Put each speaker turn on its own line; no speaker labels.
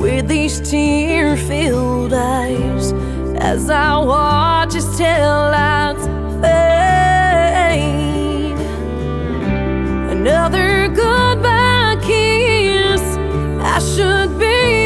with these tear-filled eyes as I watch his taillights fade. Another goodbye kiss, I should be